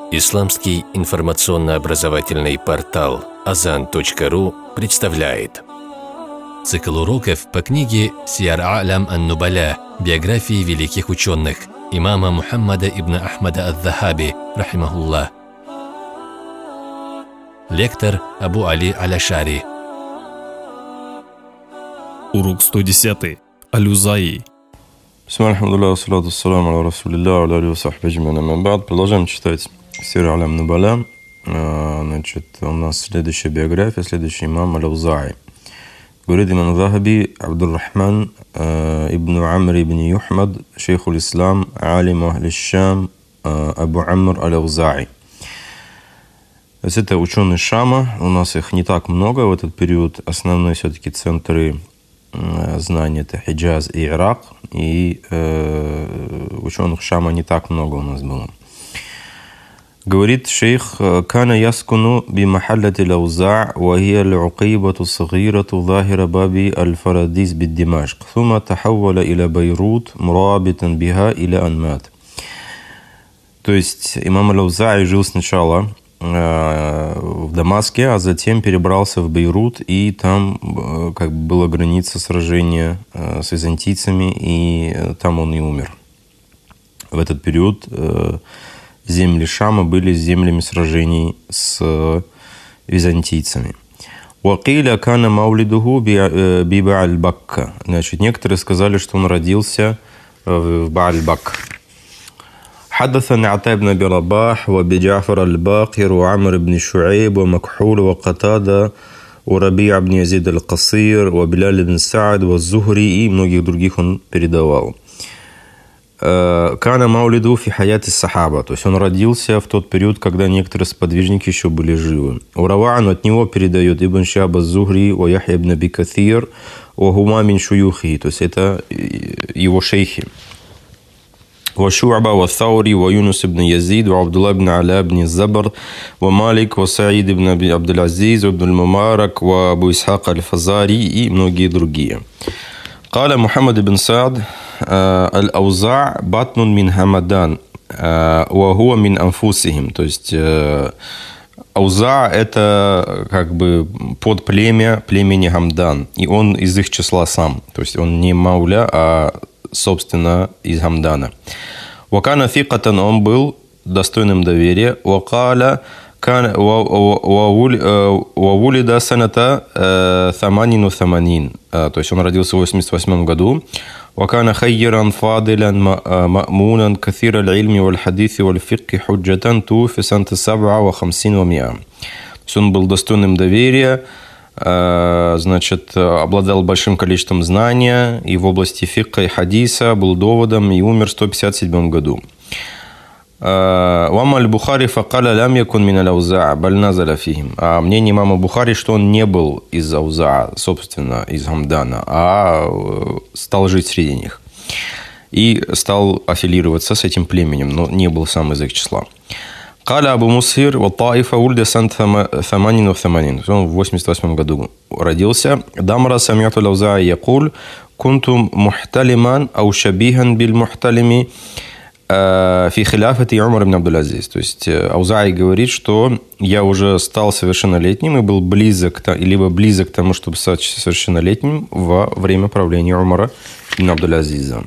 Исламский информационно-образовательный портал Azan.ru представляет цикл уроков по книге «Сияр А'лям ан-Нубаля. Биографии великих ученых» имама Мухаммада ибн Ахмада ад-Дахаби, рахимахуллах. Лектор Абу Али Аль-Ашари. Урок 110. Аль-Узаи. Продолжаем читать Сир А'лям ан-Нубаля. Значит, у нас следующая биография, следующий имам Аль-Узаи. Говорит имам Захаби: Абдуррахман ибн Амр ибн Юхмад, шейхул Ислам, алим Ахли-Шам, Абу Амр Аль-Узаи. То есть это ученые Шама. У нас их не так много в этот период. Основные все-таки центры знания — это Хиджаз и Ирак. И ученых Шама не так много у нас было. Говорит шейх: «Кана яскуну би махаллати Лауза, ва хия аль-Уқейбату сагирату захира баби аль-Фарадис бид Димашк, сума тахаввала иля Бейрут, мурабитан биха иля анмат». То есть имам Аль-Аузаи жил сначала в Дамаске, а затем перебрался в Бейрут, и там как бы была граница сражения с византийцами, и там он и умер. В этот период земли Шама были землями сражений с византийцами. «Вакиля кана маулидуху би Ба'аль-Бакка». Значит, некоторые сказали, что он родился в Ба'аль-Бак. حدثنا عطاء بن أبي رباح وبجعفر الباقر وعمر بن شعيب ومكحول وقتادة وربيع بن يزيد القصير وبلال بن سعد والزهري, и многих других он передавал. «Кана маулиду фи хаяти сахаба», то есть он родился в тот период, когда некоторые сподвижники еще были живы. Ураваан от него передает Ибн Шиаб аз-Зухри ва Яхья ибн Аби Каthир ва хума мин шуюхи, то есть это его шейхи. وشعبة والثوري ويونس بن يزيد وعبد الله بن علاء بن الزبر ومالك وسعيد بن عبد العزيز وابن المبارك وابو إسحاق الفزاري, и многие другие. قال محمد بن سعد: الأوزاع بطن من همدان وهو من أنفسهم. То есть Ауза — это как бы подплемя племени Хамдан, и он из их числа сам. То есть он не Мауля, а собственно из Хамдана. Вакана фикатан, он был достойным доверия. Вакаля вавулида саната таманину таманин. То есть он родился в 88 году. Вакана хайиран фадилян ма'мунан каthир аль-ильми валь-хадиси валь-фикки худжатан туфи санта саб'a ва хамсин ва ми'a. То есть он был достойным доверия, значит, обладал большим количеством знания и в области фикха и хадиса, был доводом и умер в 157 году. «Вама аль-Бухари факаля лям якун мин аль-Аузаа, баль назаля фихим». А мнение имама Бухари, что он не был из Аузаа, собственно, из Хамдана, а стал жить среди них. И стал аффилироваться с этим племенем, но не был сам из их числа. Каля Абу Мусхир ва Таифа ульда сант 88. Он в 88 году родился. Дамра самиату Аль-Аузаи якуль: кунтум мухталиман ау шабихан биль мухталими фи хиляфати Умар ибн Абдул-Азиз. То есть Аузаи говорит, что я уже стал совершеннолетним и был близок, либо близок к тому, чтобы стать совершеннолетним во время правления Умара ибн Абдул-Азиза.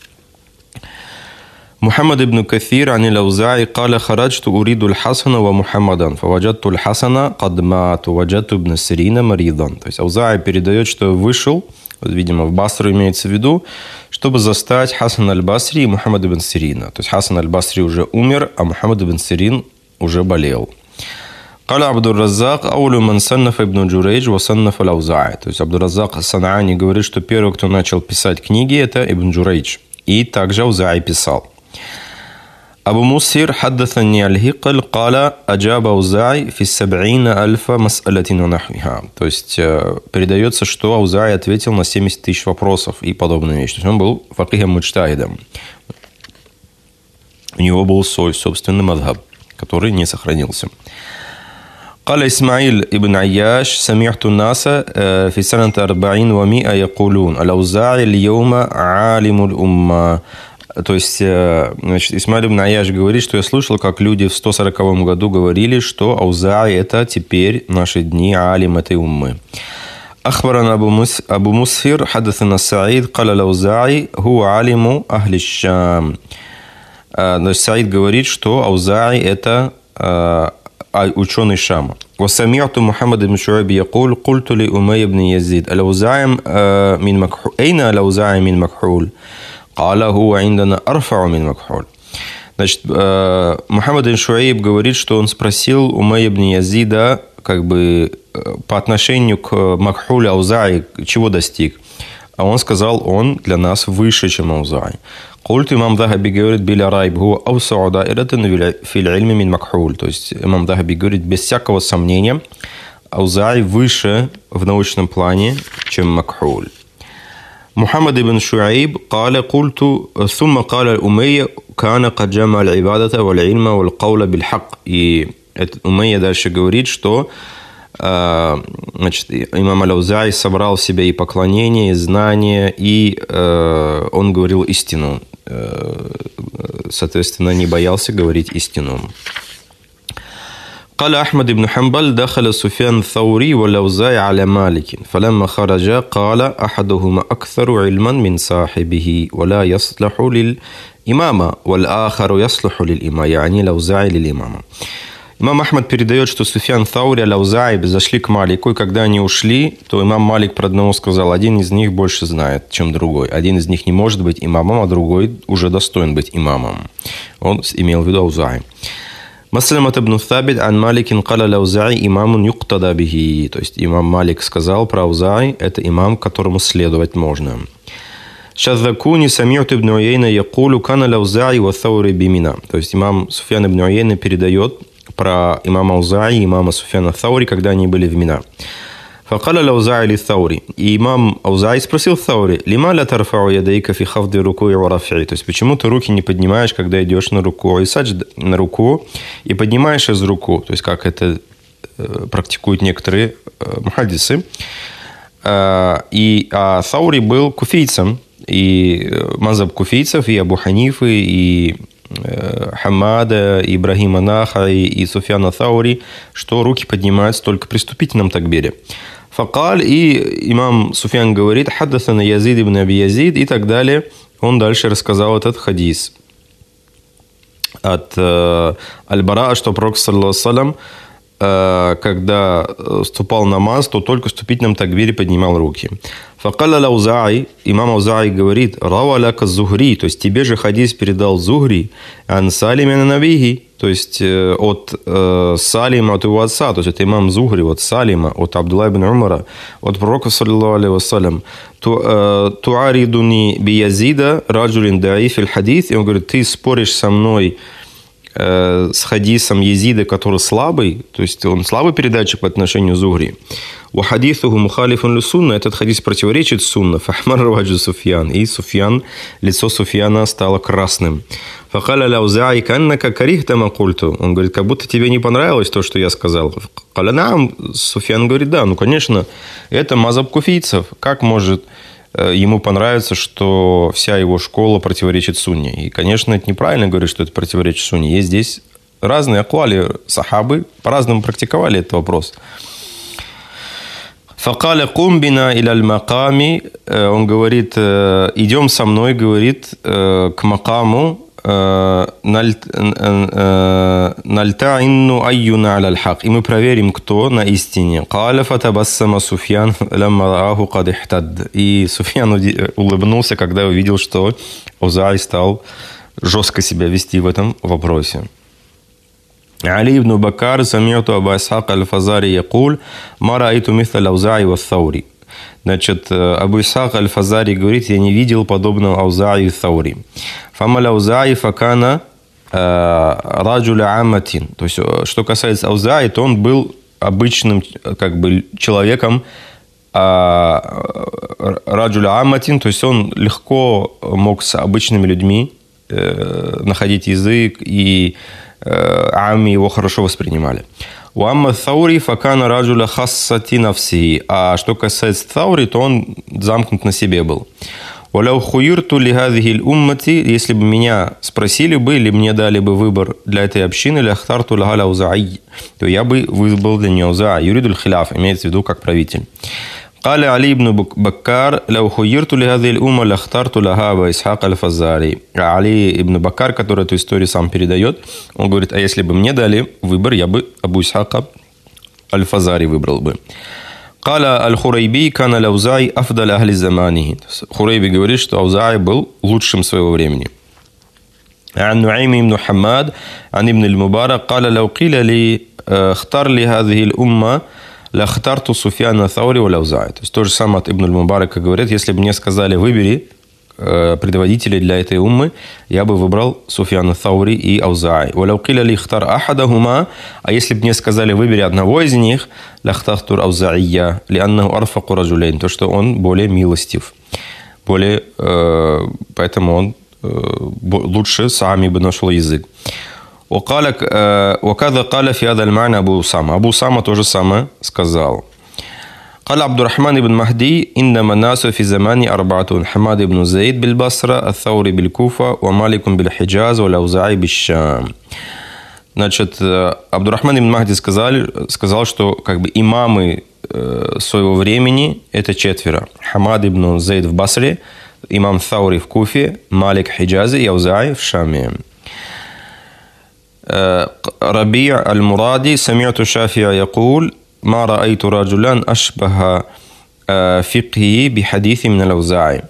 محمد بن كثير عن الأوزاعي قال: خرجت أريد الحسن ومحمدا فوجدت الحسن قد مات ووجدت ابن سيرين مريضا. То есть Аузаи передает, что вышел, видимо, в Басру имеется в виду, чтобы застать Хасан аль-Басри и Мухаммад ибн Сирина. То есть Хасан аль-Басри уже умер, а Мухаммад ибн Сирин уже болел. قال عبد الرزاق: أول من صنف ابن جريج وصنف الأوزاعي. То есть Абдур-Раззак Санаани говорит, что первый, кто начал писать книги, это Ибн Джурейдж. И также Аузаи писал. أبو مسهر حدثني الهقل قال أجاب أوزاعي في 70,000 مسألة ونحوها. То есть передается, что Аузаи ответил на 70 тысяч вопросов и подобные вещи. То есть он был факихом муджтахидом. У него был свой собственный мадхаб, который не сохранился. قال إسماعيل ابن عياش: سمعت الناس في سنة 40 و100 يقولون الأوزاعي اليوم عالم الأمة То есть, значит, Исмаиль ибн Айяш говорит, что я слышал, как люди в 140 году говорили, что Аузаи – это теперь в наши дни алим этой уммы. أخبرنا أبو مسهر حدثنا سعيد قال الأوزاعي هو عالم أهل الشام. Саид говорит, что Аузаи – это ученый Шама. وسمعت محمد بن شعيب يقول قلت لأمية بن يزيد الأوزاعي من مكحول أين الأوزاعي من مكحول؟ قال هو عندنا أرفع من مكحول. Значит, Мухаммад ибн Шуайб говорит, что он спросил Умайя ибн Язида, как бы по отношению к Макхуле Аузаи, чего достиг. А он сказал, он для нас выше, чем Аузаи. Культ имам Дахаби говорит, биля райб, хуа аусау даиратан фил ильми мин Макхуль. То есть имам Дахаби говорит, без всякого сомнения, Аузаи выше в научном плане, чем Макхуль. محمد بن شعيب قال قلت ثم قال الأمية كان قد جمع العبادة والعلم والقول بالحق. И Умейя дальше говорит, что значит, имам Аль-Аузаи собрал в себе и поклонение, и знание, и он говорил истину. Соответственно, не боялся говорить истину. قال أحمد بن حنبل دخل سفيان الثوري والأوزاعي على مالك فلما خرج قال أحدهما أكثر علما من صاحبه ولا يصلح للإمامة والآخر يصلح للإمامة يعني الأوزاعي للإمامة. Имам Ахмад передает, что Суфьян Thаури и Аль-Аузаи зашли к Малику, и когда они ушли, то имам Малик про одного сказал, один из них больше знает, чем другой. Один из них не может быть имамом, а другой уже достоин быть имамом. Он имел в виду Аузаи. Маслямат ибн Thабит ан Маликин каля Аль-Аузаи имамун юктада бихи. То есть имам Малик сказал про Аузаи, это имам, которому следовать можно. Шаззакуни сами'ту ибн Уяйна якулу кана Аль-Аузаи ва Thаури бимина. То есть имам Суфьян ибн Уяйна передает про имама Аузаи и имама Суфьяна Thаури, когда они были в Мина. Факаля Аль-Аузаи ли Thаури. И имам Аузаи спросил Thаури, лима ля тарфау ядейка фи хавди руку и варафи. То есть, почему ты руки не поднимаешь, когда идешь на руку и саджд на руку, и поднимаешь из руку, то есть, как это практикуют некоторые мухаддисы. А Thаури был куфийцем, и мазаб куфийцев, и Абу Ханифы, и Хамада, Ибрахима Нахаи и Суфьяна Thаури, что руки поднимаются только при вступительном такбире. Факаль, и имам Суфьян говорит, хаддасана Язид ибн Аби Язид, и так далее. Он дальше рассказал этот хадис от Аль-Бара, что Пророк, саллаллаху алейхи ва саллям, когда вступал в намаз, то только в вступительном такбире поднимал руки. Факалля Аль-Аузаи, имам Аузаи говорит, рава ляка Зухри, то есть тебе же хадис передал Зухри, ан Салима набихи, то есть от Салима, от его отца, то есть это имам Зухри, от Салима, от Абдулла ибн Умара, от пророка, саллаллаху алейхи ва саллям, туаридуни би Язида, раджулин даиф аль-хадис, и он говорит, ты споришь со мной с хадисом Езида, который слабый, то есть он слабый передатчик по отношению к Зухри. У хадисуху мухалифун лисунна, этот хадис противоречит сунна. Фахмар раваджу Суфьян. И Суфьян, лицо Суфьяна стало красным. Факаля Аль-Аузаи каннака карихта ма культу. Он говорит, как будто тебе не понравилось то, что я сказал. Факаля наам. Суфьян говорит, да, ну конечно, это мазаб куфийцев. Как может ему понравится, что вся его школа противоречит сунне. И, конечно, это неправильно говорить, что это противоречит сунне. Есть здесь разные аквали, сахабы по-разному практиковали этот вопрос. Факаля кумбина иля аль-маками, он говорит, идем со мной, говорит, к макаму, нальтаинну айюна аля аль-хак. И мы проверим, кто на истине. Каля фатабассама Суфьян лямма рааху кад ихтад. И Суфьян улыбнулся, когда увидел, что Аузаи стал жестко себя вести в этом вопросе. Али ибн Бакар сами'ту Аба Исхак аль-Фазари якуль ма раайту мисля Аузаи ва Thаури. Значит, Абу Исхак аль-Фазари говорит, я не видел подобного Аузаи и Thаури. Фамаль Аузаи факана раджуля аматин. То есть, что касается Аузаи, то он был обычным как бы человеком раджуля аматин, то есть он легко мог с обычными людьми находить язык, и амми его хорошо воспринимали. Уамма Thаури факана раджуля хассати нафси. А что касается Thаури, то он замкнут на себе был. «Валяу хуирту ли хазихи уммати», если бы меня спросили бы, или мне дали бы выбор для этой общины, «ляхтарту лага Ауза'и», то я бы выбрал для нее Ауза'и. Юридуль хиляф, имеется в виду как правитель. قال علي بن بكار لو خيرت لهذه الأمة لاخترت لها أبا إسحاق الفزاري. Али ибн Баккар, который эту историю сам передает, он говорит, а если бы мне дали выбор, я бы Абу Исхака аль-Фазари выбрал бы. قال الخريبي كان الأوزاعي أفضل أهل زمانه. Хурайби говорит, что Ауза'и был лучшим своего времени. عن نعيم بن حماد عن ابن المبارك قال لو قيل لي اختار لي هذه الأمة «Ляхтарту Суфьяна Thаури ва Ауза'и». То есть то же самое от Ибн аль-Мубарака говорит, если бы мне сказали, выбери предводителей для этой уммы, я бы выбрал Суфьяна Thаури и Ауза'и. «Ва лаукиля ли ихтар ахадахума», а если бы мне сказали, выбери одного из них, «Ляхтарту Ауза'ия, ли аннаху арфаку раджулейн», то, что он более милостив, поэтому он лучше сами бы нашел язык. وكذا قال في هذا المعنى أبو أسامة. أبو أسامة тоже самое сказал. قال عبد الرحمن بن مهدي إنما الناس في زمان أربعة: حماد بن زيد بالبصرة، الثوري بالكوفة، ومالك بالحجاز، والأوزاعي بالشام. Значит, Абдурахман ибн Махди сказал, что как бы имамы своего времени это четверо: Хамад ибн Зейд в Басре, имам Thаури в Куфе, Малик в Хиджазе и Ауза'и в Шаме. ربيع المرادي سمعت الشافعي يقول ما رأيت رجلا أشبه فقهه بحديث من الأوزاعي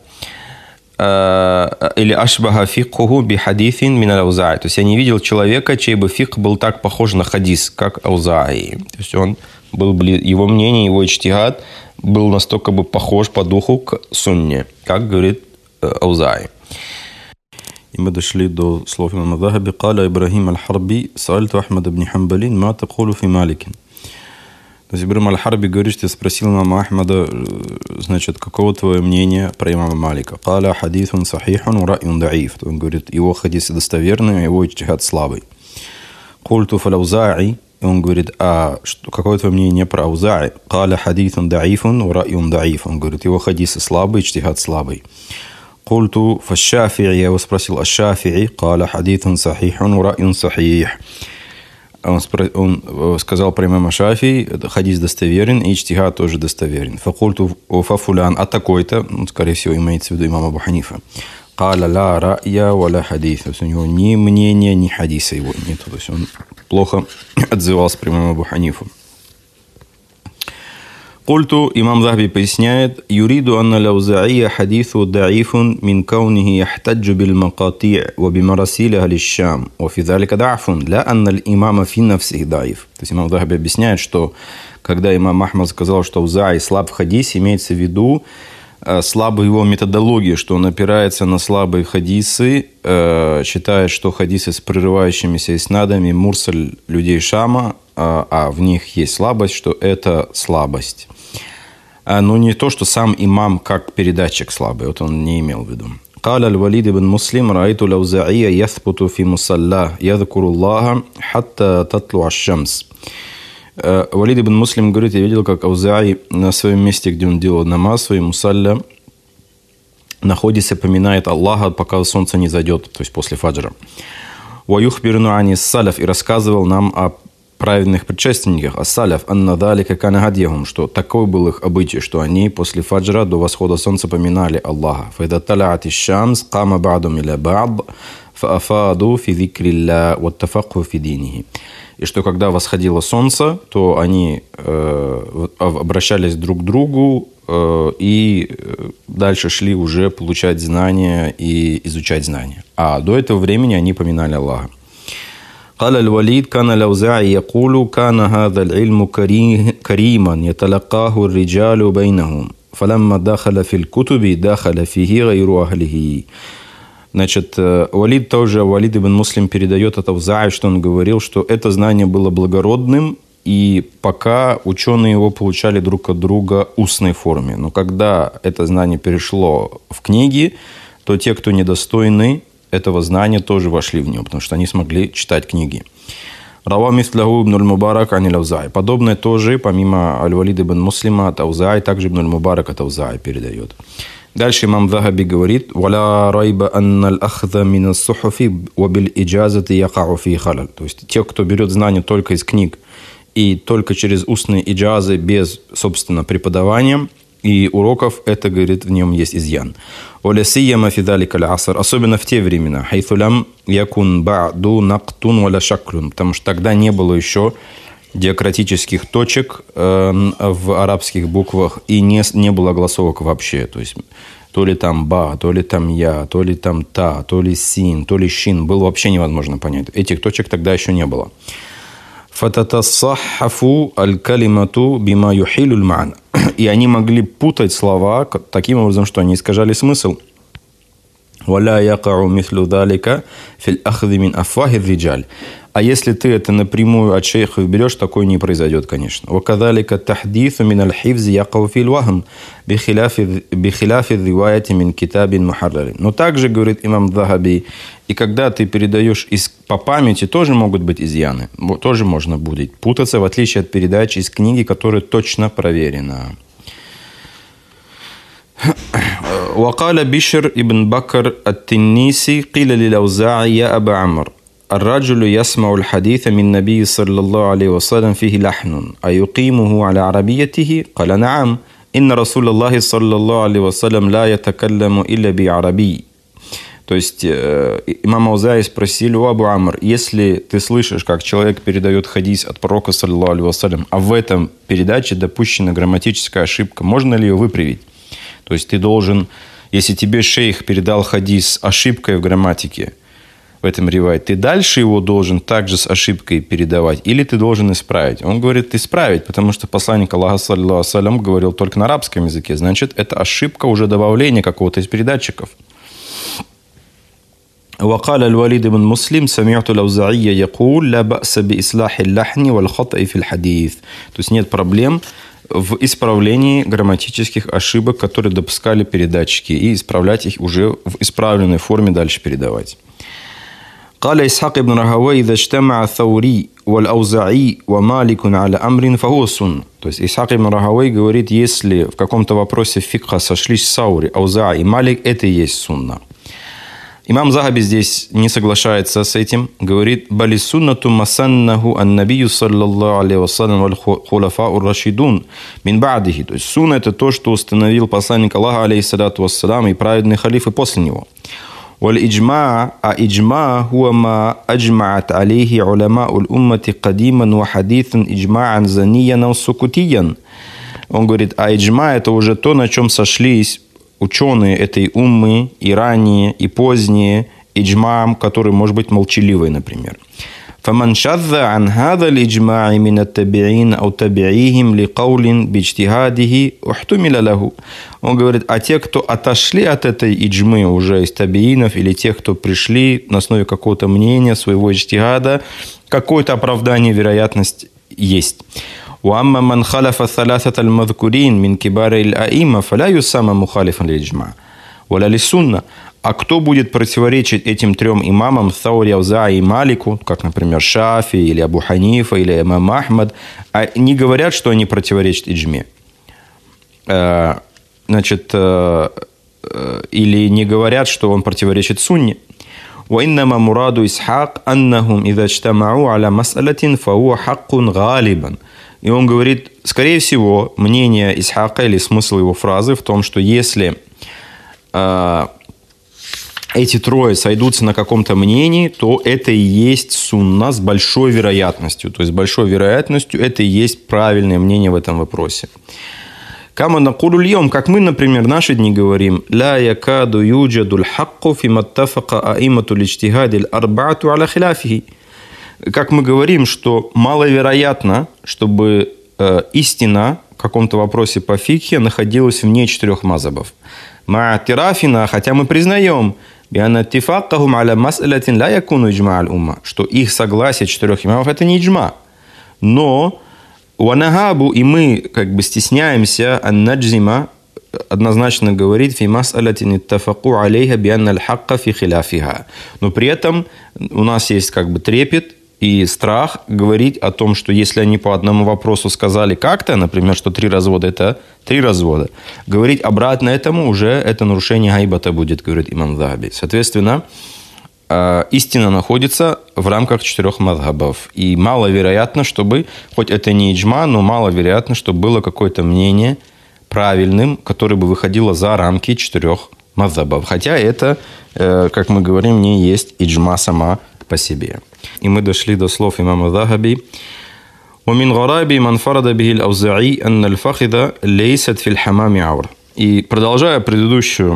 или أشبه فقهه بحديث من الأوزاعي. То есть я не видел человека, чей бы фикх был так похож на хадис, как Ауза'и. То есть он был, его мнение, его иджтигад был настолько бы похож по духу к сунне, как говорит Ауза'и. И мы дошли до слов имама Захаби. «Каля Ибрахим аль-Харби, саальту Ахмад ибн Хамбалин, ма такулу фи Маликин». То есть Ибрахим аль-Харби говорит, что я спросил имама Ахмада, значит, каково твое мнение про имама Малика? «Каля хадисун сахихун ва ра'юн да'иф». Он говорит, его хадисы достоверные, а его иджтигад слабый. «Культу фал Ауза'и». Он говорит, а какое твое мнение про Ауза'и? «Каля хадисун да'ифун ва ра'юн да'иф». Он говорит, его хадисы слабый, иджтигад слабый. قلت فالشافعي, я его спросил, الشافعي قال حديث صحيح ورأي صحيح. Он сказал про имама Шафии, хадис достоверен, и иджтигад тоже достоверен. فقلت ففلان, а такой-то, скорее всего, имеется в виду имам Абу Ханифа. قال لا رأي ولا حديث. То есть у него ни мнения, ни хадиса его нету. То есть он плохо отзывался про имама Абу Ханифу. Культу, имам Захаби поясняет, юриду анна Ауза'ия хадису да'ифун мин каунихи яхтаджу бил макати' ва бимарасили ахли Шам, ва фи залика да'фун, ля анна имама фи нафсихи да'иф. То есть имам Захаби объясняет, что когда имам Ахмад сказал, что Ауза'и слаб в хадисе, имеется в виду слабая его методология, что он опирается на слабые хадисы, считает, что хадисы с прерывающимися иснадами мурсаль людей Шама, а в них есть слабость, что это слабость. Но не то, что сам имам как передатчик слабый, вот он не имел в виду. قال الوليد بن مسلم رأيت الأوزاعي يثبت في مصلاه يذكر الله حتى تطلع الشمس. Валид ибн Муслим говорит, я видел, как Ауза'и на своем месте, где он делал намаз, своим мусалля, находится, поминает Аллаха, пока солнце не зайдет, то есть после фаджра. وَيُخْبِرُنُ عَنِ السَّلَفِ, и рассказывал нам о праведных предшественниках, ас-саляф, анна далика кана гадьяхум, что такой был их обычай, что они после фаджра до восхода солнца поминали Аллаха. فَإِذَا طَلَعَتِ الشَّمْسُ قَامَ بَعْضُهُمْ إِلَى بَعْضٍ فَأَفَاضُوا فِي ذِكْرِ اللَّهِ وَاتَّفَقُّوا فِي دِينِهِ. И что когда восходило солнце, то они обращались друг к другу и дальше шли уже получать знания и изучать знания. А до этого времени они поминали Аллаха. قال الوليد كان الأوزاعي يقول كان هذا العلم كريما يتلقاه الرجال بينهم فلما دخل في الكتب دخل فيه غير أهله. Значит, Валид ибн Муслим передает от Ауза'и, что он говорил, что это знание было благородным, и пока ученые его получали друг от друга в устной форме. Но когда это знание перешло в книги, то те, кто недостойны этого знания, тоже вошли в него, потому что они смогли читать книги. Рава мисляху ибн аль-Мубарак ани Ауза'и. Подобное тоже, помимо Аль-Валид ибн Муслима от Ауза'и, также ибн аль-Мубарак от Ауза'и передает. Дальше имам Захаби говорит: «Валя райба анна аль-ахза мин ас-сухуфи ва биль-иджазати якау фи халаль». То есть те, кто берет знания только из книг и только через устные иджазы, без, собственно, преподавания и уроков, это, говорит, в нем есть изъян. «Валя сияма фи залика аль-аср», особенно в те времена, «хайθу лям якун ба'ду нактун валя шаклун», потому что тогда не было еще диакратических точек в арабских буквах и не было голосовок вообще. То есть то ли там ба, то ли там я, то ли там та, то ли син, то ли щин. Было вообще невозможно понять. Этих точек тогда еще не было. «Фататассахафу аль-калимату бима юхилю аль-ма'на». И они могли путать слова таким образом, что они искажали смысл. «Валя якау мислю далика фил ахзи мин афвахи риджаль». А если ты это напрямую от шейхов берешь, такое не произойдет, конечно. «Вакадалика тахдису мин аль-хивзи якау фил вахм бихиляфи риваяти мин китабин мухаррарин». Но также, говорит имам Захаби, и когда ты передаешь по памяти, тоже могут быть изъяны. Тоже можно будет путаться, в отличие от передачи из книги, которая точно проверена. وقال بشر ابن بكر التنيسي قيل للأوزاعي يا أبا عمرو الرجل يسمع الحديث من النبي صلى الله عليه وسلم فيه لحن أيقيمه على عربيته؟ قال نعم إن رسول الله صلى الله عليه وسلم لا يتكلم إلا بعربي. То есть имам Аузаи спросили у Абу Амр: если ты слышишь, как человек передает хадис от пророка, саллаллаху алейхи вассалям, а в этом передаче допущена грамматическая ошибка, можно ли ее выправить? То есть ты должен, если тебе шейх передал хадис с ошибкой в грамматике, в этом ривайте, ты дальше его должен также с ошибкой передавать, или ты должен исправить? Он говорит, исправить, потому что посланник Аллаха, саллаллаху алейхи вассалям, говорил только на арабском языке. Значит, это ошибка уже добавления какого-то из передатчиков. وقال الوليد بن مسلم سمعت الأوزاعي يقول لا بأس بإصلاح اللحن والخطأ في الحديث. То есть нет проблем в исправлении грамматических ошибок, которые допускали передатчики, и исправлять их уже в исправленной форме дальше передавать. قال إسحاق بن راهويه إذا اجتمع الثوري والأوزاعي ومالك على أمر فهو سنة. То есть Исхак ибн Рахавей говорит, если в каком-то вопросе фикха сошлись Саури, Аузаи и Малик, это и есть сунна. Имам Захаби здесь не соглашается с этим, говорит: «Бали суннату масаннаху ан-набию саллаллаху алейхи вассалям валь хулафау ар-рашидун мин ба'дихи». То есть сунна – это то, что установил посланник Аллаха, алейхиссалату вассалам, и праведные халифы после него. «Валь иджма, а иджма хуа ма аджмаат алейхи уламау л-уммати кадиман ва хадитан иджмаан заниян ау сукутиян». Он говорит, а иджма – это уже то, на чем сошлись ученые этой уммы, и ранние, и поздние, иджмаам, который может быть молчаливый, например. فَمَنْ شَذَّ عَنْ هَذَا الْإِجْمَاعِ مِنَ التَّبِعِينَ أَوْ تَبِعِيهِمْ لِقَوْلٍ بِاجْتِهَادِهِ احْتُمِلَ لَهُ. Он говорит, а те, кто отошли от этой иджмы уже из табиинов, или тех, кто пришли на основе какого-то мнения, своего иджтихада, какое-то оправдание, вероятность есть. وأما من خالف الثلاثة المذكورين من كبار الأئمة فلا يسمى مخالفا للإجماع ولا للسنة. А кто будет противоречить этим трем имамам, Саури, Аузаи и Малику, как, например, Шафи или Абу Ханифа или имам Ахмад, не говорят, что они противоречат иджме. Значит, или не говорят, что он противоречит сунне. وإنما مراد إسحاق أنهم إذا اجتمعوا على مسألة فهو حق غالبا. И он говорит, скорее всего, мнение Исхака или смысл его фразы в том, что если эти трое сойдутся на каком-то мнении, то это и есть сунна с большой вероятностью. То есть с большой вероятностью это и есть правильное мнение в этом вопросе. Кама накулу льем, как мы, например, в наши дни говорим, ла якаду юджадуль хакку фиматтафака аиматуль ичтихадиль арбаату аля хиляфихи. Как мы говорим, что маловероятно, чтобы истина в каком-то вопросе по фикхе находилась вне четырех мазабов. Ма'атирафина, хотя мы признаем, что их согласие четырех имамов – это не иджма. Но ванагабу, и мы как бы стесняемся ан-наджзима однозначно говорит фи мас'алатин иттафаку алейха бианна аль-хакка фи хиляфиха. Но при этом у нас есть как бы трепет и страх говорить о том, что если они по одному вопросу сказали как-то, например, что 3 развода – это 3 развода, говорить обратно этому уже это нарушение гайбата будет, говорит имам Захаби. Соответственно, истина находится в рамках 4 мазхабов. И маловероятно, чтобы, хоть это не иджма, но маловероятно, чтобы было какое-то мнение правильным, которое бы выходило за рамки 4 мазхабов. Хотя это, как мы говорим, не есть иджма сама по себе. И мы дошли до слов имама Захаби. ومن غرائب من فرض به الأوزاعي أن الفخذ ليست في الحمام عورة. И продолжая предыдущую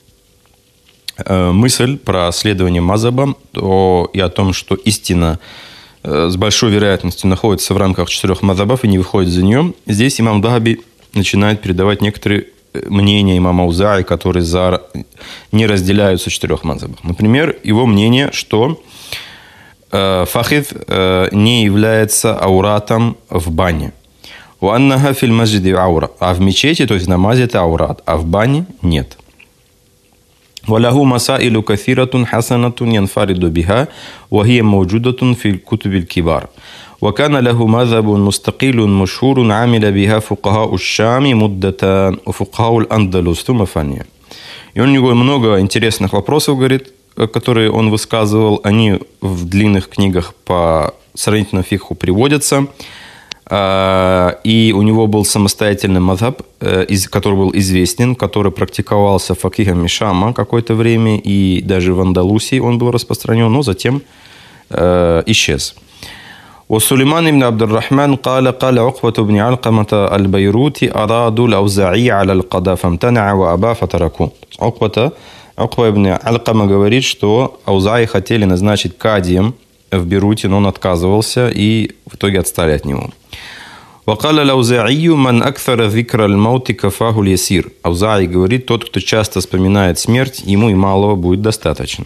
мысль про следование мазхабам и о том, что истина с большой вероятностью находится в рамках 4 мазхабов и не выходит за нее, здесь имам Захаби начинает передавать некоторые мнения имама Аузаи, которые не разделяются в 4 мазхабах. Например, его мнение, что фахид не является ауратом в бане. وأنها في المسجد عورة. А в мечети, то есть в намазе, это аурат, а в бане нет. وله مسائل كثيرة حسنة ينفرد بها وهي موجودة في الكتب الكبار. وكان له مذهب مستقل مشهور عمل بها فقهاء الشام مدة وفقهاء الأندلس ثم فانية. И у него много интересных вопросов, говорит, которые он высказывал. Они в длинных книгах по сравнительному фикху приводятся. И у него был самостоятельный мазхаб, который был известен, который практиковался факихом Шама какое-то время, и даже в Андалусии он был распространен, но затем исчез. وسليمان بن عبد الرحمن قال عقبة بن علقمة البيروتي أرادوا الأوزاعي على القضاء فامتنع وأبى فتركوه. Акба ибн Алькама говорит, что Аузаи хотели назначить кадием в Бейруте, но он отказывался, и в итоге отстали от него. وقال الأوزاعي من أكثر ذكر الموت كفاه اليسير. Аузаи говорит, тот, кто часто вспоминает смерть, ему и малого будет достаточно.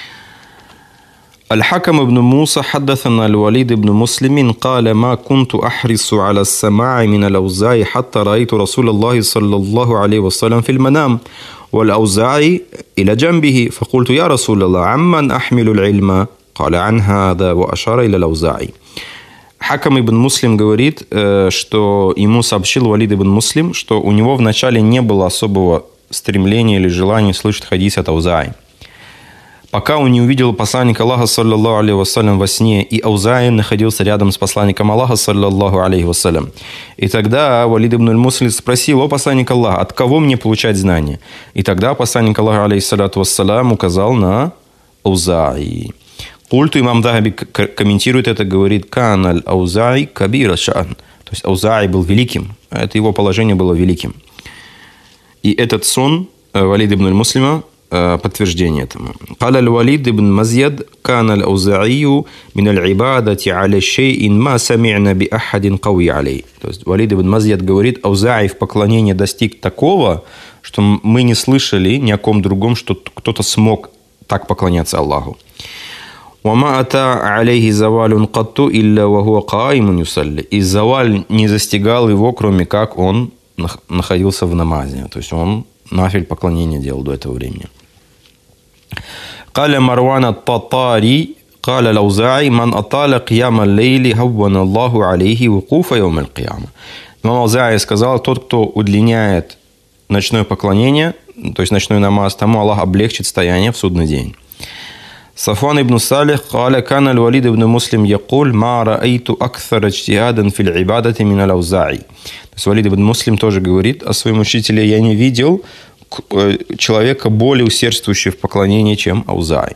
الحكم بن موسى حدثنا الوليد بن مسلم قال ما كنت أحرص على السماع من الأوزاعي حتى رأيت رسول الله صلى الله عليه وسلم في المنام والأوزاعي إلى جنبه فقلت يا رسول الله عمن أحمل العلم قال عن هذا وأشار إلى الأوزاعي. Хакам ибн Муслим говорит, что ему сообщил Валид ибн Муслим, что у него вначале не было особого стремления или желания слышать хадис от Аузаи. Пока он не увидел посланника Аллаха, саллаллаху алейхи вассалям, во сне, и Аузаи находился рядом с посланником Аллаха, саллаллаху алейхи вассалям. И тогда Валид ибн Муслим спросил: о посланник Аллаха, от кого мне получать знания? И тогда посланник Аллаха, алейхиссалату вассалям, указал на Аузаи. Культу имам Захаби комментирует это, говорит: «Каналь Аузаи кабира ша'ан». То есть Аузаи был великим, это его положение было великим. И этот сон Валид ибн Муслима подтверждение этому. قال الوليد بن مزيد كان الأوزاعي من العبادة على شيء ما سمعنا بأحد قوي عليه. То есть Валид ибн Мазьяд говорит, Аузаи в поклонении достиг такого, что мы не слышали ни о ком другом, что кто-то смог так поклоняться Аллаху. وما أتى عليه زوال قط إلا وهو قائم يصلي. И заваль не застигал его, кроме как он находился в намазе. То есть он нафиль поклонения делал до этого времени. قال مروان الططاري قال الأوزاعي من أطال قيام الليل هون الله عليه وقوف يوم القيامة. Имам Аузаи сказал, тот, кто удлиняет ночное поклонение, то есть ночной намаз, тому Аллах облегчит стояние в судный день. صفوان بن صالح قال كان الوليد بن مسلم يقول ما رأيت أكثر اجتهادا في العبادة من الأوزاعي. То есть Валид ибн Муслим тоже говорит о своем учителе: я не видел человека более усердствующего в поклонении, чем Аузаи.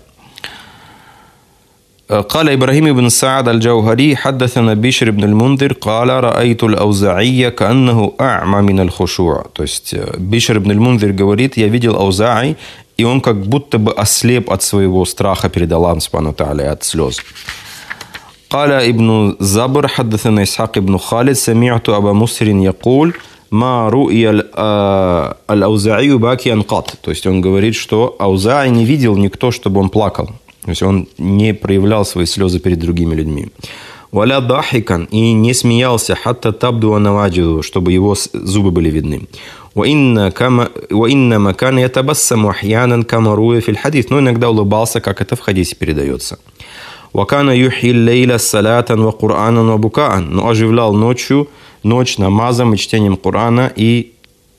قال إبراهيم بن سعد الجوهري حدثنا بشر بن المنذر قال رأيت الأوزاعي كأنه أعمى من الخشوع. То есть Бишр ибн аль-Мунзир говорит, я видел Аузаи, и он как будто бы ослеп от своего страха перед Аллахом субхану ва тааля, от слез. قال ابن زبر حدثنا إسحاق بن خالد سمعت أبا مسهر يقول ما رؤي الأوزاعي باكيا قط. То есть он говорит, что Аузаи не видел никто, чтобы он плакал. То есть он не проявлял свои слезы перед другими людьми. ولا ضاحكا, и не смеялся حتى تبدو نواجذه, чтобы его зубы были видны. وإنما كان يتبسم أحيانا كما روي في الحديث, но иногда улыбался, как это в хадисе передается. «Вакана юхи лейля салятан ва Кур'анан ва букаан». Но оживлял ночь намазом и чтением Корана и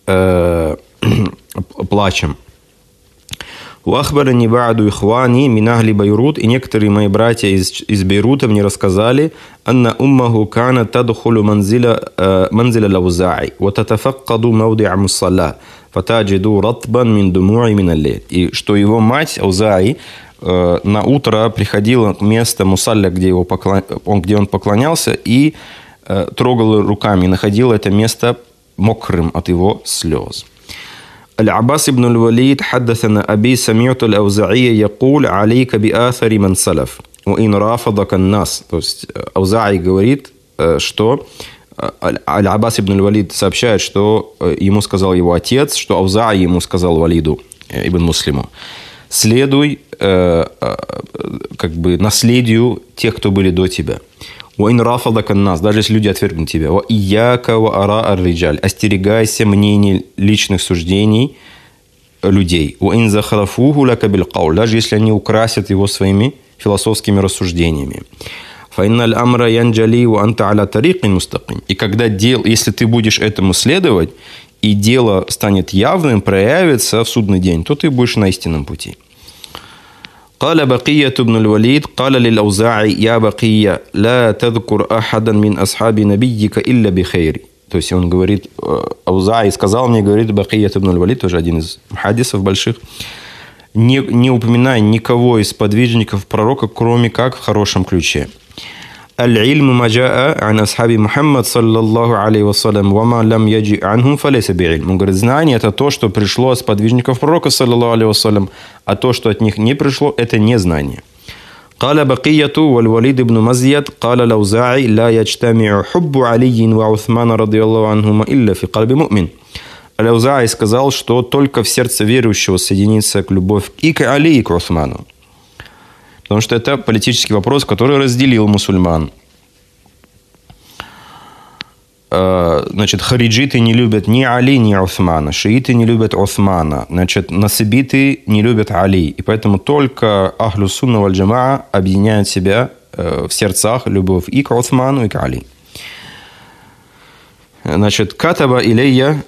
плачем. «Вахбарани ба'ду ихвани мин ахли Бейрут». И некоторые мои братья из Бейрута мне рассказали: «Анна уммаху кана тадхулу манзиля Лауза'i ва татафаккаду мавди'a муссалла фатаджиду ратбан мин думу'i мин аллейль». И что его мать Ауза'i на утро приходила к месту мусалля, где он поклонялся, и трогала руками, находила это место мокрым от его слез. العباس بن الوليد حدثنا أبي سمعت الأوزاعي يقول عليك بآثر من سلف وإن رافضك الناس. То есть Ауза'и говорит, что Аль-Аббас ибн аль-Валид сообщает, что ему сказал его отец, что Ауза'и ему сказал Валиду ибн Муслиму: следуй наследию тех, кто были до тебя. وإن رافضك الناس, даже если люди отвергнут тебя. وإياك وآراء الرجال, остерегайся мнений личных суждений людей. وإن زخرفوه لك بالقول, даже если они украсят его своими философскими рассуждениями. فإن الأمر ينجلي وأنت على طريق مستقيم. И когда если ты будешь этому следовать, и дело станет явным, проявится в судный день, то ты будешь на истинном пути. قال بقية بن الوليد قال للأوزاعي يا بقية لا تذكر أحدا من أصحاب نبيك إلا بخير. То есть он говорит, Ауза'и сказал мне, говорит Бакия ибн аль-Валид, тоже один из мухаддисов больших: не упоминай никого из подвижников пророка, кроме как в хорошем ключе. العلم ما جاء عن أصحاب محمد صلى الله عليه وسلم وما لم يجي عنهم فليس بعلم. Он говорит, знание – это то, что пришло от подвижников пророка, саллаллаху алейхи вассалям, а то, что от них не пришло, это не знание. قال بقية والوليد بن مزيد قال الأوزاعي لا يجتمع حب علي وعثمان رضي الله عنهما إلا في قلب مؤمن. Аль-Ауза'и сказал, что только в сердце верующего соединится любовь и к Али, и к Усману. Потому что это политический вопрос, который разделил мусульман. Значит, хариджиты не любят ни Али, ни Усмана. Шииты не любят Усмана. Значит, насибиты не любят Али. И поэтому только ахлю сунна валь джамаа объединяют себя в сердцах любовь и к Усману, и к Али. Значит, катаба илейя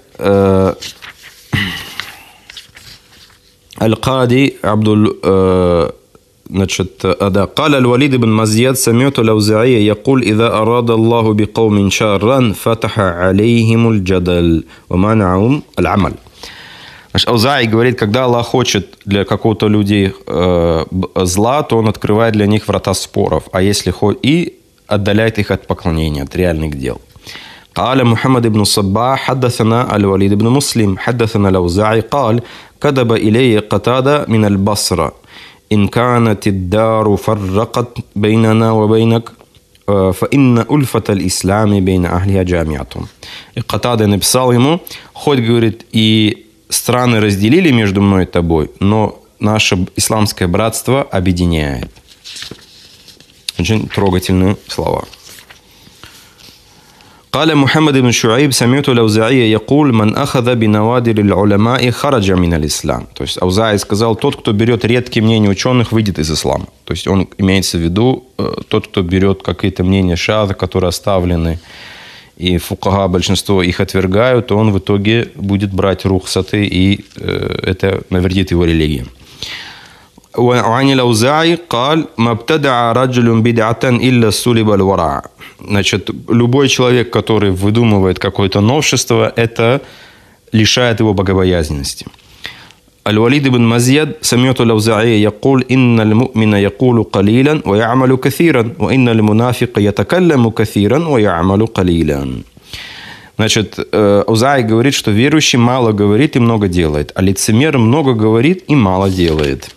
аль-Кади Абдул... Значит, قال الوليد بن مزيد سمعت الأوزاعي يقول إذا أراد الله بقوم شرا فتح عليهم الجدل ومنعهم العمل. Значит, Ауза'и говорит, когда Аллах хочет для какого-то людей зла, то Он открывает для них врата споров, а если и отдаляет их от поклонения, от реальных дел. قال محمد بن الصباح حدثنا الوليد بن مسلم حدثنا الأوزاعي قال كتب إلي قتادة من البصرة إن كانت الدار فرقت بيننا وبينك فإن ألفة الإسلام بين أهلها جامعة. И Катада написал ему: хоть, говорит, и страны разделили между мной и тобой, но наше исламское братство объединяет. Очень трогательные слова. قال محمد بن شعيب سمعت الأوزاعي يقول من أخذ بنوادر العلماء خرج من الإسلام. То есть Ауза'и сказал, тот, кто берет редкие мнения ученых, выйдет из ислама. То есть он имеется в виду тот, кто берет какие-то мнения шааза, которые оставлены, и фукаха большинство их отвергают, то он в итоге будет брать рухсаты, и это навредит его религии. وعن الأوزاعي قال ما ابتدع رجل بدعة إلا سلب الورع. Значит, любой человек, который выдумывает какое-то новшество, это лишает его богобоязненности. الوليد بن مزيد سمعت الأوزاعي يقول إن المؤمن يقول قليلا ويعمل كثيرا وإن المنافق يتكلم كثيرا ويعمل قليلا. Значит, Ауза'и говорит, что верующий мало говорит и много делает, а лицемер много говорит и мало делает.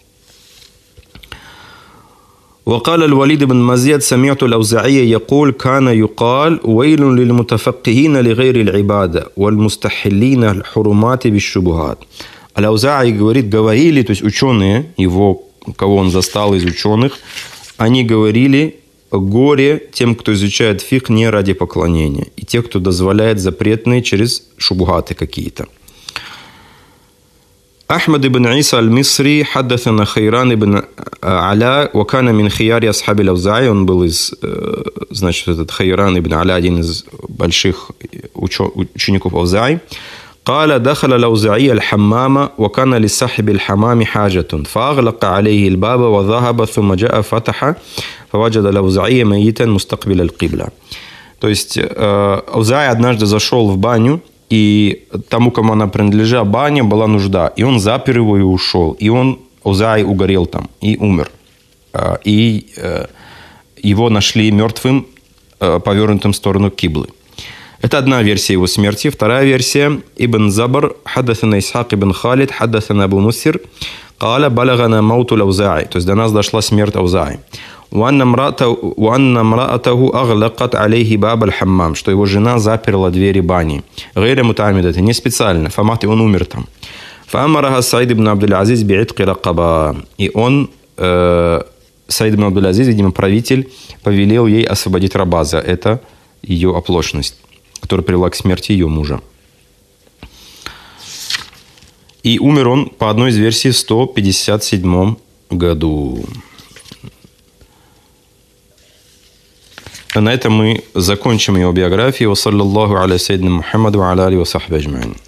وقال الوليد بن مزيد سمعت الأوزاعي يقول كان يقال ويل للمتفقهين لغير العبادة والمستحلين الحرمات بالشبهات. Аль-Ауза'и говорили, то есть ученые, его, кого он застал из ученых, они говорили: горе тем, кто изучает фикх не ради поклонения, и те, кто дозволяет запретные через шубхаты какие-то. أحمد بن عيسى المصري حدثنا خيران بن علاء وكان من خيار أصحاب الأوزاعي. Он был из, значит, этот Хайран ибн Аля, один из больших учеников Аузаи. قال دخل الأوزاعي الحمام وكان لصاحب الحمام حاجة فأغلق عليه الباب وذهب ثم جاء فتح فوجد الأوزاعي ميتا مستقبل القبلة. То есть Аузаи однажды зашел в баню, и тому, кому она принадлежала, баня, была нужда. И он запер его и ушел. И он, Аузаи, угорел там и умер. И его нашли мертвым, повернутым в сторону киблы. Это одна версия его смерти. Вторая версия. Ибн Забр, хаддасана Исхак ибн Халид, хаддасана Абу Мусир, каля балагана мауту Аузаи. То есть до нас дошла смерть Аузаи. وأن امرأته أغلقت عليه باب الحمام, что его жена заперла двери бани. غير متعمدة, не специально. فمات, и он умер там. فأمرها سعيد بن عبد العزيز بعتق رقبة. И он, Саид ибн Абдуль-Азиз, видимо, правитель, повелел ей освободить раба за это ее оплошность, которая привела к смерти ее мужа. И умер он, по одной из версий, в 157 году. На этом мы закончим его биографию. Ва саллаллаху аля сайидина Мухаммаду ва аля алихи ва сахби аджмаин.